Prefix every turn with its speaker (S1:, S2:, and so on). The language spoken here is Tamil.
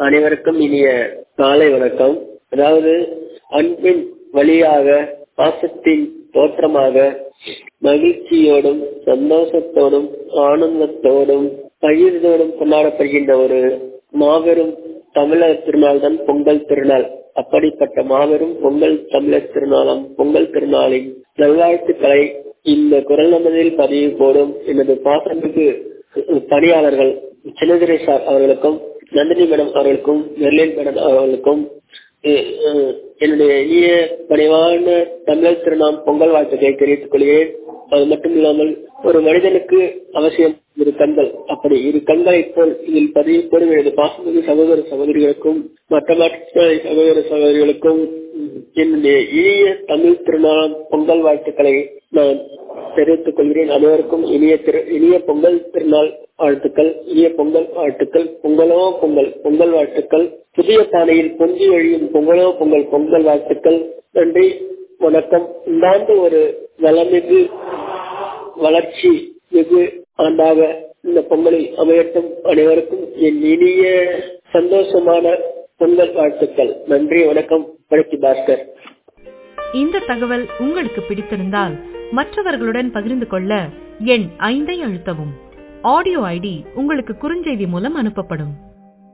S1: அனைவருக்கும் இனிய காலை வணக்கம். அதாவது அன்பின் வழியாக பாசத்தின் தோற்றமாக மகிழ்ச்சியோடும் சந்தோஷத்தோடும் ஆனந்தத்தோடும் பகிர்ந்தோடும் கொண்டாடப்படுகின்ற ஒரு மாபெரும் தமிழர் திருநாள் தான் பொங்கல் திருநாள். அப்படிப்பட்ட மாபெரும் பொங்கல் தமிழர் திருநாளாம் பொங்கல் திருநாளின் நல்வாழ்த்துக்களை இந்த குரல் நமதில் பதிவு போடும் எனது பாசமிகு பணியாளர்கள் சின்னதுரை சார் அவர்களுக்கும், நந்தினி மேடம் அவர்களுக்கும், மெர்லின் மேடம் அவர்களுக்கும் என்னுடைய இனிய பணிவான தமிழர் திருநாள் பொங்கல் வாழ்த்துக்களை தெரிவித்துக் கொள்கிறேன். அது மட்டும் இல்லாமல் ஒரு மனிதனுக்கு அவசியம் இரு கண்கள். அப்படி இரு கண்களை போல் இதில் பதிவு போடும் எனது பாசமிகு சகோதர சகோதரிகளுக்கும் மற்ற சகோதர சகோதரிகளுக்கும் என்னுடைய இனிய தமிழ் திருநாள் பொங்கல் வாழ்த்துக்களை நான் தெரிவித்துக் கொள்கிறேன். அனைவருக்கும் இனிய பொங்கல் திருநாள் வாழ்த்துக்கள், இனிய பொங்கல் வாழ்த்துக்கள். பொங்கலோ பொங்கல், பொங்கல் வாழ்த்துக்கள். புதிய பானையில் பொங்கி வழியும் பொங்கலோ பொங்கல், பொங்கல் வாழ்த்துக்கள். நன்றி, வணக்கம். இந்த ஆண்டு ஒரு வளமிகு வளர்ச்சி மிகு ஆண்டாக இந்த பொங்கலில் அமையட்டும். அனைவருக்கும் என் இனிய சந்தோஷமான பொங்கல் வாழ்த்துக்கள். நன்றி, வணக்கம். பழக்கி பாஸ்கர்.
S2: இந்த தகவல் உங்களுக்கு பிடித்திருந்தால் மற்றவர்களுடன் பகிர்ந்து கொள்ள எண் 5 அழுத்தவும். ஆடியோ ஐடி உங்களுக்கு குறுஞ்செய்தி மூலம் அனுப்பப்படும்.